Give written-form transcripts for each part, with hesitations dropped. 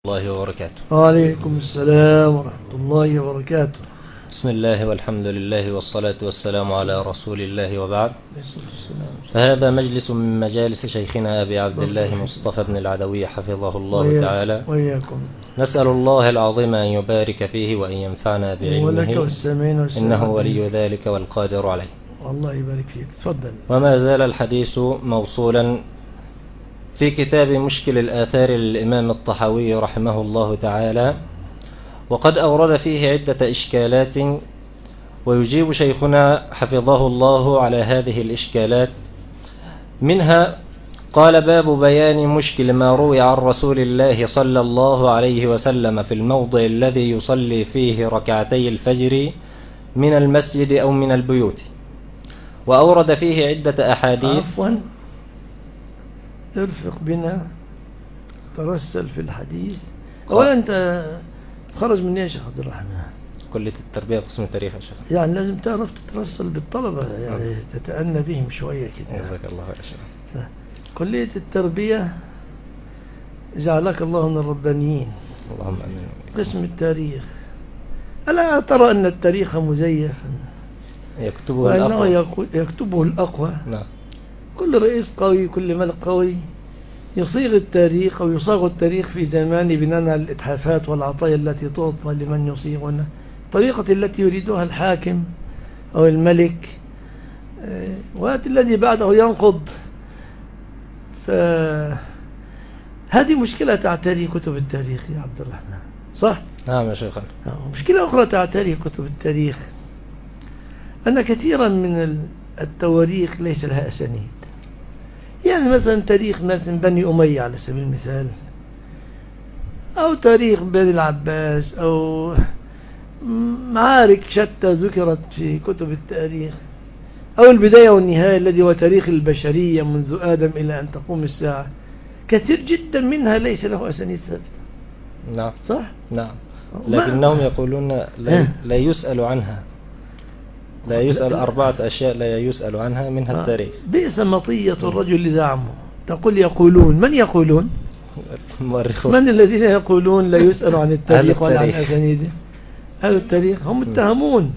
الله وبركاته. وعليكم السلام ورحمة الله وبركاته. بسم الله والحمد لله والصلاة والسلام على رسول الله وبعد. فهذا مجلس من مجالس شيخنا أبي عبد الله مصطفى بن العدوي حفظه الله تعالى، وإياكم. نسأل الله العظيم أن يبارك فيه وأن ينفعنا بعلمه، إنه ولي ذلك والقادر عليه. الله يبارك فيك. تفضل. وما زال الحديث موصولا في كتاب مشكل الآثار للإمام الطحاوي رحمه الله تعالى، وقد أورد فيه عدة إشكالات، ويجيب شيخنا حفظه الله على هذه الإشكالات. منها قال: باب بيان مشكل ما روي عن رسول الله صلى الله عليه وسلم في الموضع الذي يصلي فيه ركعتي الفجر من المسجد أو من البيوت، وأورد فيه عدة أحاديث. عفوا، ارفق بنا، ترسل في الحديث. أولا أنت تخرج من يا شيخ عبد الرحمن؟ كلية التربية قسم التاريخ يا شيخ. يعني لازم تعرف تترسل بالطلبة، يعني تتأنى بهم شوية كده. جزاك الله يا شيخ. كلية التربية جعلك الله من الربانيين. اللهم آمين. قسم التاريخ، ألا ترى أن التاريخ مزيف يكتبه الأقوى؟ نعم. كل رئيس قوي، كل ملك قوي يصيغ التاريخ أو يصاغ التاريخ في زمان بناء على الإتحافات والعطايا التي تعطى لمن يصيغنا، الطريقة التي يريدها الحاكم أو الملك، وقت الذي بعده ينقض. فهذه مشكلة تعتري كتب التاريخ يا عبد الرحمن، صح؟ نعم يا شيخ. مشكلة أخرى تعتري كتب التاريخ، أن كثيرا من التواريخ ليس لها أسانيد. يعني مثلا تاريخ مثلا بني أمية على سبيل المثال، أو تاريخ بني العباس، أو معارك شتى ذكرت في كتب التاريخ، أو البداية والنهاية الذي هو تاريخ البشرية منذ آدم إلى أن تقوم الساعة، كثير جدا منها ليس له أسانيد ثابتة. نعم صح؟ نعم. لكنهم يقولون لا يسأل عنها، لا يسأل 4 أشياء لا يسأل عنها، منها التاريخ. بئس مطية الرجل لزعمه. تقول يقولون، من يقولون؟ من الذين يقولون لا يسأل عن التاريخ ولا عن أسانيده؟ هذا التاريخ هم متهمون.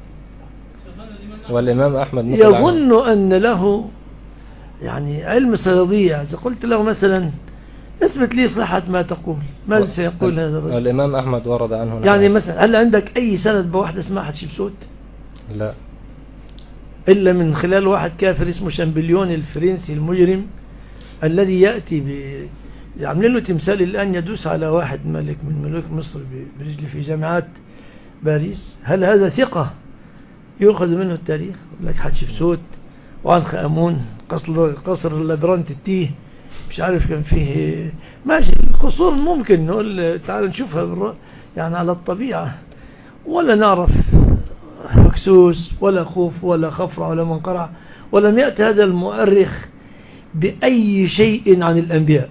والإمام أحمد يظن أن له يعني علم سيضيع. إذا قلت له مثلا اثبت لي صحة ما تقول، ماذا سيقول هذا الرجل؟ والإمام أحمد ورد عنه يعني مثلا هل عندك أي سند بواحدة اسمها حتشبسوت؟ لا، إلا من خلال واحد كافر اسمه شامبليون الفرنسي المجرم، الذي يأتي عاملين له تمثال الآن يدوس على واحد ملك من ملوك مصر برجله في جامعات باريس. هل هذا ثقة يؤخذ منه التاريخ؟ يقول لك حتشبسوت وعنخ آمون، قصر لابرانت التيه، مش عارف كان فيه ماشي قصور، ممكن نقول تعال نشوفها يعني على الطبيعة، ولا نعرف هكسوس ولا خوف ولا خفرع ولا منقرع، ولم يأتي هذا المؤرخ بأي شيء عن الأنبياء.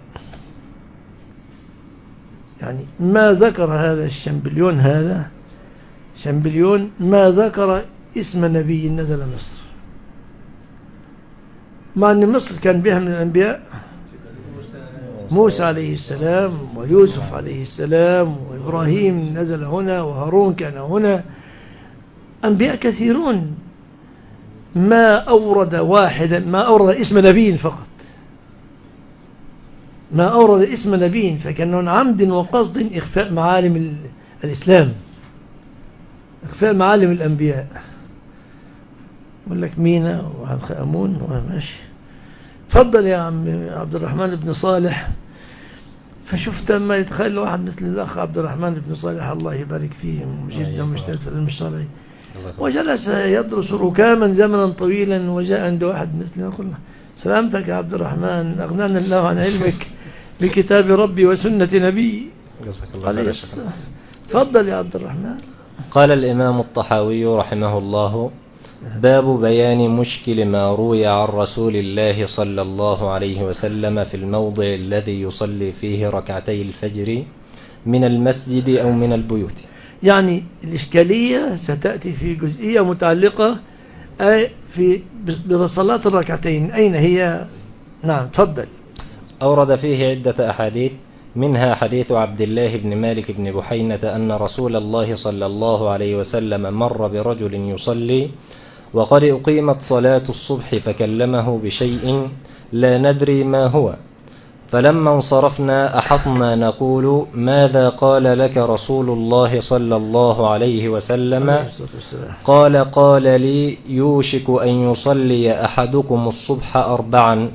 يعني ما ذكر هذا شامبليون ما ذكر اسم نبي نزل مصر، مع أن مصر كان بها من الأنبياء موسى عليه السلام ويوسف عليه السلام وإبراهيم نزل هنا وهارون كان هنا، أنبياء كثيرون. ما أورد اسم نبي فقط، ما أورد اسم نبي، فكان من عمد وقصد إخفاء معالم الإسلام، إخفاء معالم الأنبياء. يقول لك مينا وعنخ آمون وماشي. تفضل يا عم عبد الرحمن بن صالح. فشفت لما يتخيل واحد مثل الأخ عبد الرحمن بن صالح الله يبارك فيه، جدا مجتهد في العلم الشرعي، وجلس يدرس ركاما زمنا طويلا، وجاء عند واحد مثلنا يقول سلامتك يا عبد الرحمن، أغنانا الله عن علمك بكتاب ربي وسنة نبي. تفضل يا عبد الرحمن. قال الإمام الطحاوي رحمه الله: باب بيان مشكل ما روي عن رسول الله صلى الله عليه وسلم في الموضع الذي يصلي فيه ركعتي الفجر من المسجد أو من البيوت. يعني الإشكالية ستأتي في جزئية متعلقة بصلاة الركعتين، أين هي؟ نعم تفضل. أورد فيه عدة أحاديث، منها حديث عبد الله بن مالك بن بحينة أن رسول الله صلى الله عليه وسلم مر برجل يصلي وقد أقيمت صلاة الصبح فكلمه بشيء لا ندري ما هو، فلما انصرفنا أحطنا نقول ماذا قال لك رسول الله صلى الله عليه وسلم؟ قال لي يوشك أن يصلي أحدكم الصبح 4.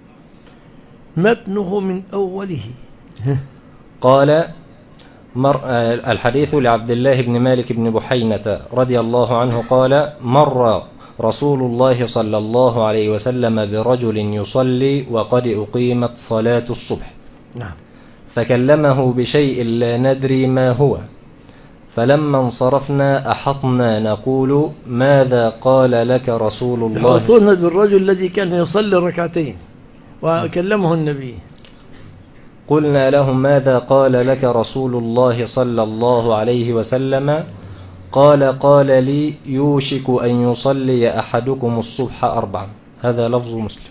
متنه من أوله. قال الحديث لعبد الله بن مالك بن بحينة رضي الله عنه قال مر رسول الله صلى الله عليه وسلم برجل يصلي وقد أقيمت صلاة الصبح فكلمه بشيء لا ندري ما هو، فلما انصرفنا أحطنا نقول ماذا قال لك رسول الله؟ يحطون بالرجل الذي كان يصلي ركعتين وكلمه النبي. قلنا لهم ماذا قال لك رسول الله صلى الله عليه وسلم؟ قال لي يوشك أن يصلي أحدكم الصبح 4. هذا لفظ مسلم.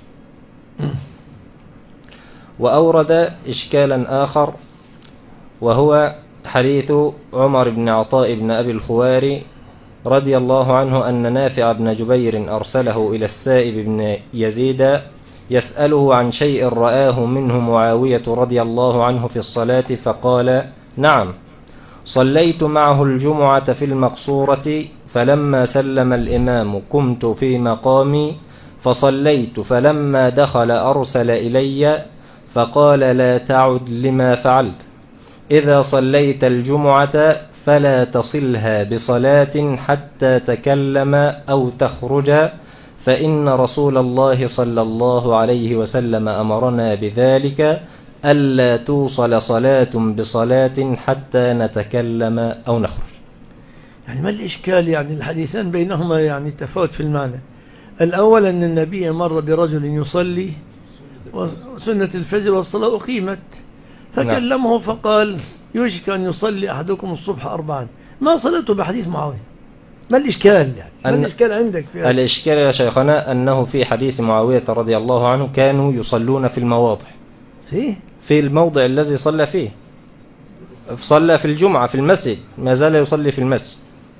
وأورد إشكالا آخر وهو حديث عمر بن عطاء بن أبي الخواري رضي الله عنه أن نافع بن جبير أرسله إلى السائب بن يزيد يسأله عن شيء رآه منه معاوية رضي الله عنه في الصلاة، فقال نعم صليت معه الجمعة في المقصورة، فلما سلم الإمام قمت في مقامي فصليت، فلما دخل أرسل إلي فقال لا تعد لما فعلت، إذا صليت الجمعة فلا تصلها بصلاة حتى تكلم أو تخرج، فإن رسول الله صلى الله عليه وسلم أمرنا بذلك ألا توصل صلاة بصلاة حتى نتكلم أو نخرج. يعني ما الإشكال؟ يعني الحديثان بينهما يعني تفاوت في المعنى. الأول أن النبي مر برجل يصلي وسنة الفجر والصلاة أقيمت فكلمه فقال يوشك أن يصلي أحدكم الصبح 4. ما صلاته بحديث معاوية؟ ما الإشكال يعني؟ ما الإشكال عندك في هذا؟ الإشكال يا شيخنا أنه في حديث معاوية رضي الله عنه كانوا يصلون في المواضع، في الموضع الذي صلى فيه، صلى في الجمعة في المسجد، ما زال يصلي في المسجد.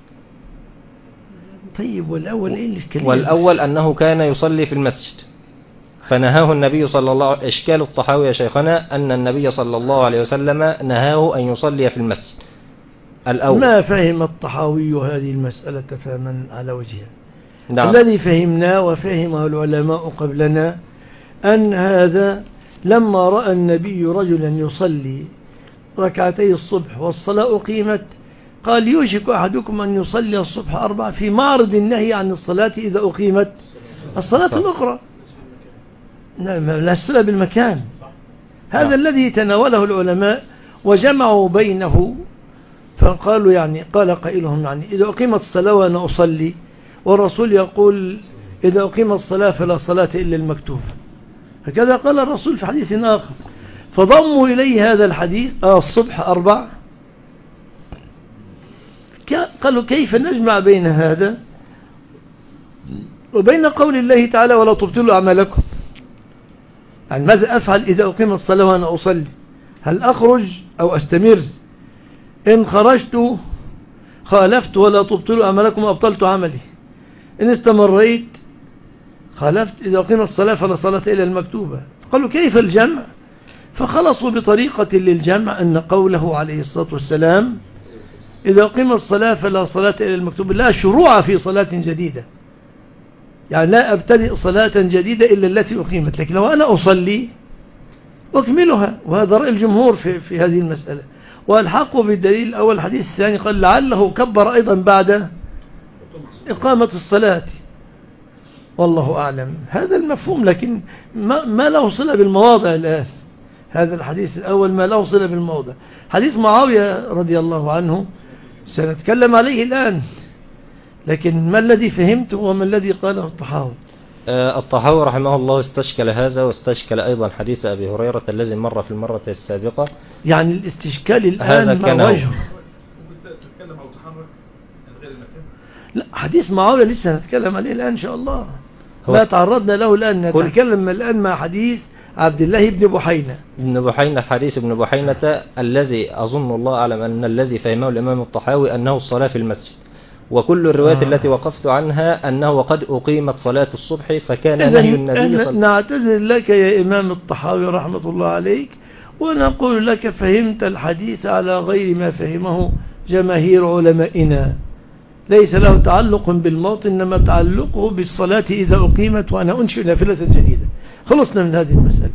طيب والأول إيه الإشكال؟ والأول أنه كان يصلي في المسجد فنهاه النبي صلى الله عليه وسلم. إشكال الطحاوي يا شيخنا أن النبي صلى الله عليه وسلم نهاه أن يصلي في المسجد الأول. ما فهم الطحاوي هذه المسألة فهما على وجهها. نعم. الذي فهمناه وفهمه العلماء قبلنا أن هذا لما رأى النبي رجلا يصلي ركعتي الصبح والصلاة أقيمت قال يوشك أحدكم أن يصلي الصبح 4 في معرض النهي عن الصلاة إذا أقيمت الصلاة الأخرى. لا الصلة بالمكان. هذا الذي تناوله العلماء وجمعوا بينه، فقالوا يعني قال قائلهم يعني إذا أقيمت الصلاة وأنا أصلي، والرسول يقول إذا أقيمت الصلاة فلا صلاة إلا المكتوب، هكذا قال الرسول في حديث آخر، فضموا إليه هذا الحديث الصبح 4. قالوا كيف نجمع بين هذا وبين قول الله تعالى ولا تبطلوا أعمالكم؟ يعني ماذا أفعل إذا أقيم الصلاة وأنا أصلي؟ هل أخرج أو أستمر؟ إن خرجت خالفت ولا تبطلوا أعمالكم أبطلت عملي، إن استمريت خالفت إذا أقيم الصلاة فلا صلاة إلا المكتوبة. قالوا كيف الجمع؟ فخلصوا بطريقة للجمع أن قوله عليه الصلاة والسلام إذا أقيم الصلاة فلا صلاة إلا المكتوبة لا شروع في صلاة جديدة، يعني لا أبتدئ صلاة جديدة إلا التي أقيمت، لكن لو أنا أصلي أكملها، وهذا رأي الجمهور في هذه المسألة. والحق بالدليل الأول الحديث الثاني قال لعله كبر أيضا بعد إقامة الصلاة، والله أعلم. هذا المفهوم، لكن ما له صلة بالمواضع الآن. هذا الحديث الأول ما له صلة بالموضع. حديث معاوية رضي الله عنه سنتكلم عليه الآن، لكن ما الذي فهمته وما الذي قاله الطحاوي؟ الطحاوي رحمه الله استشكل هذا، واستشكل أيضا حديث أبي هريرة الذي مر في المرة السابقة. يعني الاستشكال الآن ما وجهه؟ تتكلم أو تحرك غير المكان؟ لا، حديث معاوية لسه نتكلم عليه الآن إن شاء الله، ما تعرضنا له الآن. نتكلم الآن مع حديث عبد الله بن بحينة. ابن بحينة، حديث ابن بحينة الذي أظن الله أعلم أن الذي فهمه الإمام الطحاوي أنه الصلاة في المسجد، وكل الروايات التي وقفت عنها أنه وقد أقيمت صلاة الصبح فكان نهي النبي نعتذر لك يا إمام الطحاوي رحمة الله عليك، ونقول لك فهمت الحديث على غير ما فهمه جماهير علمائنا، ليس له تعلق بالموت إنما تعلقه بالصلاة إذا أقيمت وأنا أنشئ نافلة جديدة. خلصنا من هذه المسألة.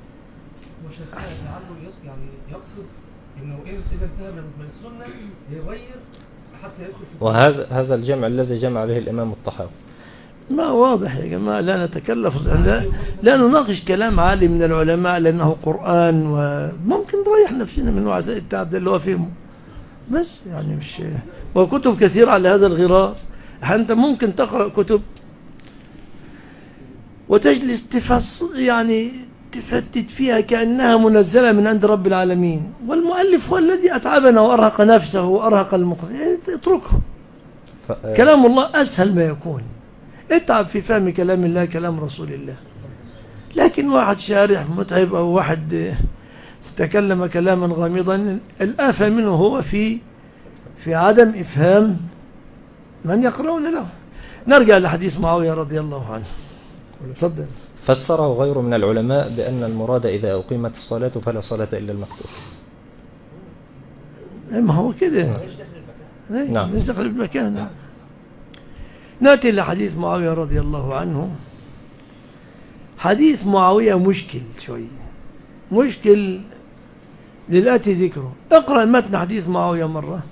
يعني يقصد إنه إذا انتهى من السنة يغير حتى يدخل في وهذا الجمع الذي جمع به الإمام الطحاوي. ما واضح يا جماعة، لا نتكلف، لا نناقش كلام عالم من العلماء لأنه قرآن، وممكن نريح نفسنا من وعزاء التعب اللي هو فهمه بس، يعني مش وكتب كثيرة على هذا الغرار. أنت ممكن تقرأ كتب وتجلس يعني تفتت فيها كأنها منزلة من عند رب العالمين، والمؤلف هو الذي أتعبنا وأرهق نفسه وأرهق المقرئ، اتركه. كلام الله أسهل ما يكون، اتعب في فهم كلام الله كلام رسول الله. لكن واحد شارح متعب أو واحد تكلم كلاما غامضا، الآفة منه هو في عدم إفهام من يقرؤون له. نرجع لحديث معاوية رضي الله عنه. تفضل. فسره غير من العلماء بأن المراد إذا أقيمت الصلاة فلا صلاة إلا المكتوبة. ما هو كده. نعم. نشتغل بالمكان. نأتي لحديث معاوية رضي الله عنه. حديث معاوية مشكل شوي، مشكل للآتي ذكره. اقرأ متن حديث معاوية مرة.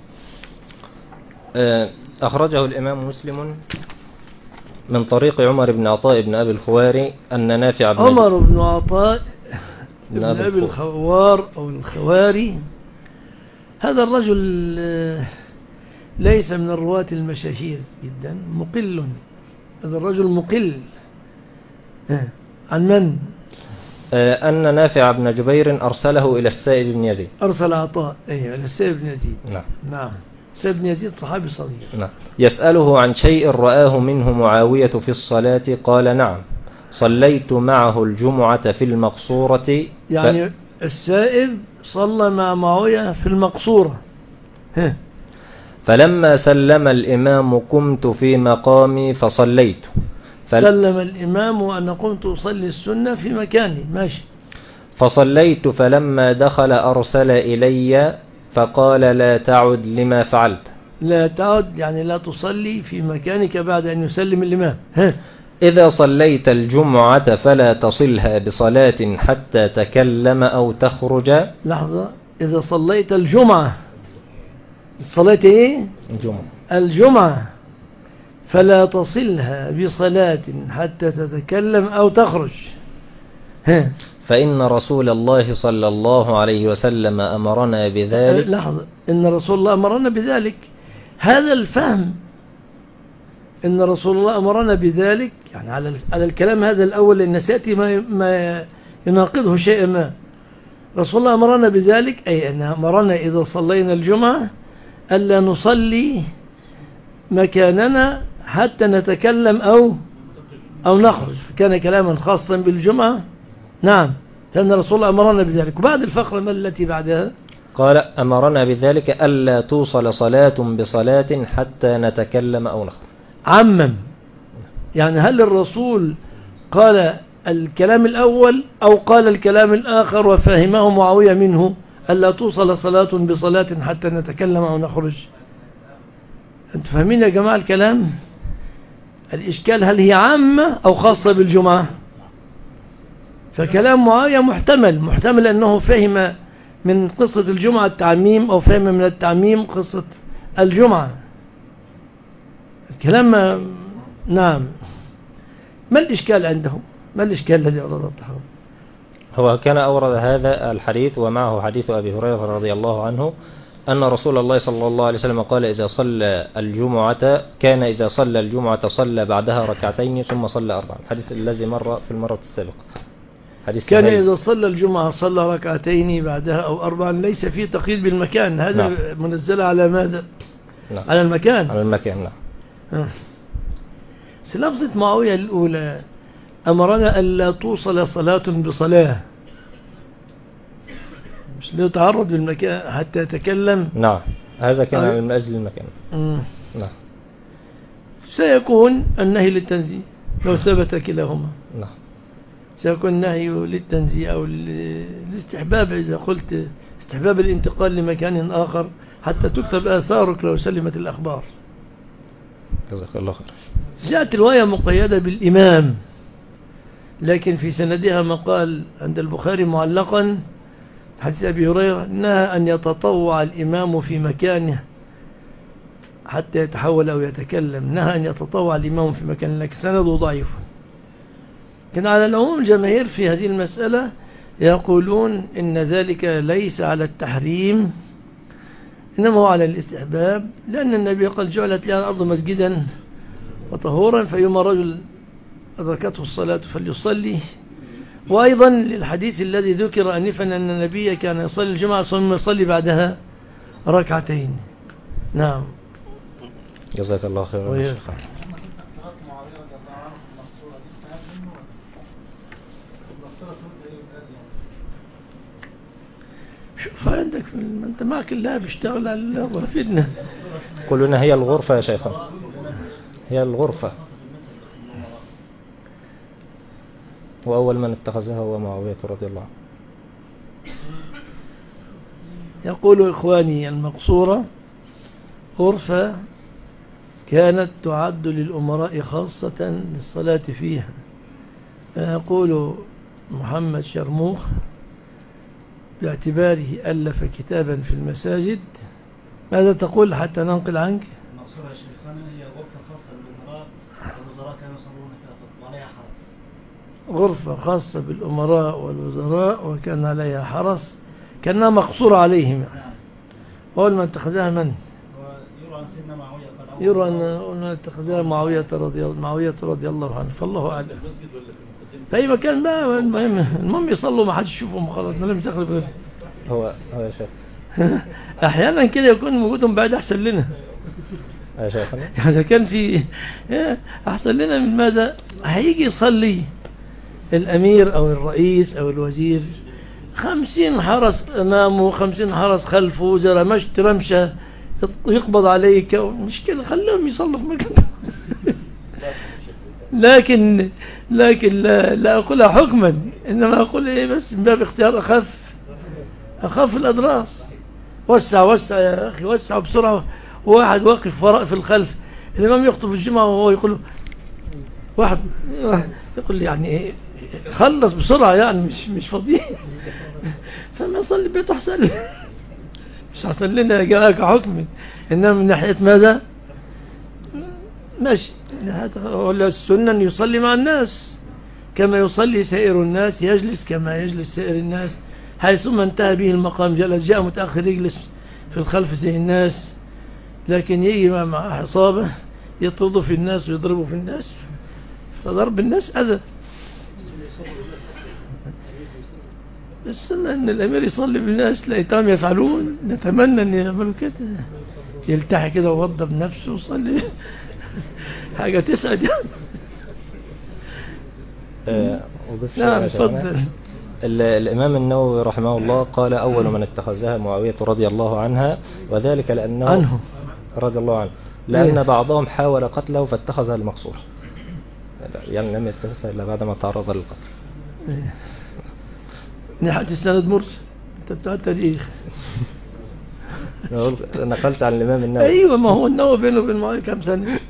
أخرجه الإمام مسلم من طريق عمر بن عطاء بن أبي الخواري أن نافع بن عمر بن عطاء بن أبي الخوار أو الخواري، هذا الرجل ليس من الرواة المشاهير جدا، مقل. هذا الرجل مقل. عن من؟ أن نافع بن جبير أرسله إلى السائب بن يزيد. أرسل عطاء إلى السائب بن يزيد. نعم. السائب بن يزيد صحابي صغير. نعم. يسأله عن شيء رآه منه معاوية في الصلاة، قال نعم صليت معه الجمعة في المقصورة. يعني السائب صلى مع معاوية في المقصورة. فلما سلم الإمام قمت في مقامي فصليت. سلم الإمام وأنا قمت أصلي السنة في مكاني ماشي. فصليت فلما دخل أرسل إلي فقال لا تعد لما فعلت. لا تعد يعني لا تصلي في مكانك بعد أن يسلم الإمام. إذا صليت الجمعة فلا تصلها بصلاة حتى تكلم أو تخرج. لحظة، إذا صليت الجمعة، الصلاة إيه؟ الجمعة فلا تصلها بصلاة حتى تتكلم أو تخرج. فإن رسول الله صلى الله عليه وسلم أمرنا بذلك. لحظة، إن رسول الله أمرنا بذلك، هذا الفهم إن رسول الله أمرنا بذلك يعني على الكلام هذا الأول، لأن سيأتي ما يناقضه شيء ما. رسول الله أمرنا بذلك أي أن أمرنا إذا صلينا الجمعة ألا نصلي مكاننا حتى نتكلم أو نخرج، كان كلاما خاصا بالجمعة. نعم، لأن رسول الله أمرنا بذلك. وبعد الفقرة ما التي بعدها؟ قال أمرنا بذلك ألا توصل صلاة بصلاة حتى نتكلم أو نخرج. عمم، يعني هل الرسول قال الكلام الأول أو قال الكلام الآخر وفهمه معاوية منه ألا توصل صلاة بصلاة حتى نتكلم أو نخرج؟ أنت فاهمين يا جماعة الكلام؟ الإشكال هل هي عامة أو خاصة بالجمعة؟ فكلام معاوية محتمل أنه فهم من قصة الجمعة التعميم أو فهم من التعميم قصة الجمعة. الكلام نعم. ما الإشكال عندهم؟ ما الإشكال الذي أورده الطحاوي؟ هو كان أورد هذا الحديث ومعه حديث أبي هريرة رضي الله عنه أن رسول الله صلى الله عليه وسلم قال إذا صلى الجمعة كان إذا صلى الجمعة صلى بعدها ركعتين ثم صلى 4. الحديث الذي مر في المرة السابقة. كان إذا صلى الجمعة صلى ركعتين بعدها أو 4. ليس فيه تقييد بالمكان، هذا نعم. منزل على ماذا؟ نعم. على المكان. على المكان نعم. لفظة معاوية الأولى أمرنا ألا توصل صلاة بصلاة، مش ليتعرض بالمكان حتى يتكلم. نعم، هذا كان من أجل المكان. نعم. سيكون النهي للتنزيه لو ثبت كلاهما. نعم. سيكون النهي للتنزيه أو الاستحباب، إذا قلت استحباب الانتقال لمكان آخر حتى تكتب آثارك لو سلمت الأخبار. جزاك الله خير. جاءت الرواية مقيدة بالإمام، لكن في سندها مقال عند البخاري معلقا حديث أبي هريرة نهى أن يتطوع الإمام في مكانه حتى يتحول أو يتكلم، نهى أن يتطوع الإمام في مكانه، لكن سنده ضعيف. كان على العموم الجماهير في هذه المسألة يقولون إن ذلك ليس على التحريم، إنما هو على الاستحباب، لأن النبي قال جعلت لها الأرض مسجدا وطهورا، فيما رجل أدركته الصلاة فليصلي. وأيضا للحديث الذي ذكر أنفا أن النبي كان يصلي الجمعة ثم يصلي بعدها ركعتين. نعم. جزاك الله خير. شوف عندك أنت معك الله بيشتغل على الله فيدنا. كلنا هي الغرفة يا شيخنا، هي الغرفة. وأول من اتخذها هو معاوية رضي الله عنه. يقول إخواني المقصورة غرفة كانت تعد للأمراء خاصة للصلاة فيها. يقول محمد شرموخ باعتباره ألف كتابا في المساجد. ماذا تقول حتى ننقل عنك؟ المقصورة يا شيخنا هي غرفة خاصة بالأمراء والوزراء كانوا يصلون فيها وعليها حرس. غرفة خاصة بالأمراء والوزراء وكان عليها حرس، كانها مقصورة عليهم. أول من اتخذها من؟ يرى أن سيدنا معاوية قال يرى أن اتخذها معاوية رضي الله عنه، فالله أعلم. في أي مكان بقى، المهم يصلوا ما حدش يشوفهم خلاص، ما لم تخلف غير هو يا شيخ. أحيانا كده يكون وجودهم بعد أحسن لنا يا شيخنا. إذا كان في أحسن لنا من ماذا؟ هيجي يصلي الأمير أو الرئيس أو الوزير 50 حرس أمامه 50 حرس خلفه، وزراء مشت رمشة يقبض عليك، مشكلة خليهم يصلوا في مكان. لكن لا أقولها حكما، إنما أقول إيه بس من باب اختيار أخف الأضرار. وسع يا أخي، وسع بسرعة. واحد واقف وراء في الخلف، الإمام يخطب الجمعة وهو يقول واحد يقول لي يعني إيه خلص بسرعة، يعني مش فاضي. فما يصلي بيته أحسن، مش أحسن لنا جاءك حكم، إنما من ناحية ماذا ماشي. ولا السنة أن يصلي مع الناس كما يصلي سائر الناس، يجلس كما يجلس سائر الناس، حيثما انتهى به المقام جلس. جاء متأخر يجلس في الخلف زي الناس، لكن يجي مع حصابه يطرد في الناس ويضربوا في الناس، فضرب الناس أذى. السنة أن الأمير يصلي بالناس، لأيتام يفعلون، نتمنى أن يعملوا كده، يلتحي كده ووضب نفسه وصلي. حاجة تسعد يعني. نعم تفضل. الإمام النووي رحمه الله قال أول من اتخذها معاوية رضي الله عنها، وذلك لأنه رضي الله عنه، لأن بعضهم حاول قتله فاتخذها المقصورة، يعني لم يتخذها إلا بعد ما تعرض للقتل. نحن السند مرسل، أنت بتاع التاريخ. نقلت عن الإمام النووي. أيوة، ما هو النووي بينه وبين معاوية كم سنة.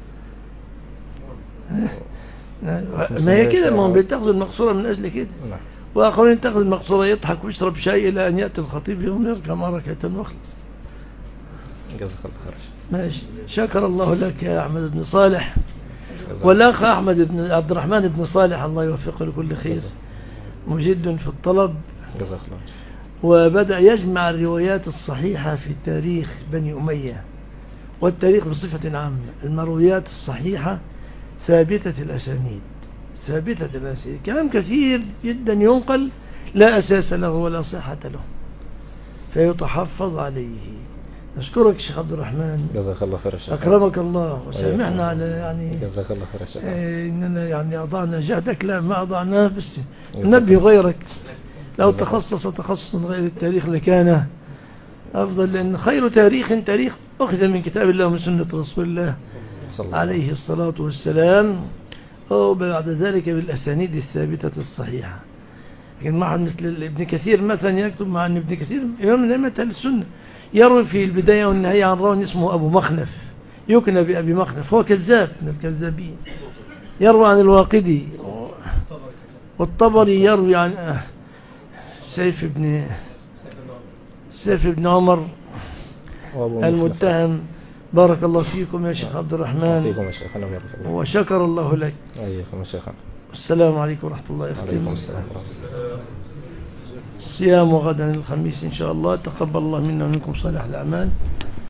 ما هي كده، ما هم بيتخذوا المقصورة من أجل كده. وآخرين يتخذ المقصورة يضحك ويشرب شاي إلى أن يأتي الخطيب يوم يركع ركعتين ويخلص. جزاك الله خير. ماشي. شكر الله لك يا أحمد بن صالح، والأخ أحمد بن عبد الرحمن بن صالح الله يوفقه لكل خير، مجد في الطلب. جزاك الله. وبدأ يجمع الروايات الصحيحة في تاريخ بني أمية والتاريخ بصفة عامة. المرويات الصحيحة ثابتة الأسانيد، كلام كثير جدا ينقل لا أساس له ولا صحة له، فيتحفظ عليه. أشكرك شيخ عبد الرحمن، جزاك الله خير يا شيخ. أكرمك الله وسامحنا على يعني جزاك الله خير يا شيخ. إننا يعني أضعنا جهدك، لا ما أضعناه، بس ننبه غيرك لو تخصص تخصصا غير التاريخ لكان أفضل، لأن خير تاريخ أخذ من كتاب الله ومن سنة رسول الله عليه الصلاة والسلام، وبعد ذلك بالأسانيد الثابتة الصحيحة. لكن مع مثل ابن كثير مثلا يكتب مع أن ابن كثير إمام من أئمة أهل السنة يروي في البداية والنهاية عن راوي اسمه أبو مخنف يكنى بأبي مخنف، هو كذاب من الكذابين، يروي عن الواقدي، والطبري يروي عن سيف بن عمر المتهم. بارك الله فيكم يا شيخ عبد الرحمن، فيكم يا شيخ. وشكر الله لك. أيكم يا شيخ. السلام عليكم ورحمة الله عليكم وبركاته. السلام. الصيام غدا الخميس إن شاء الله، تقبل الله منا ومنكم صالح الأعمال.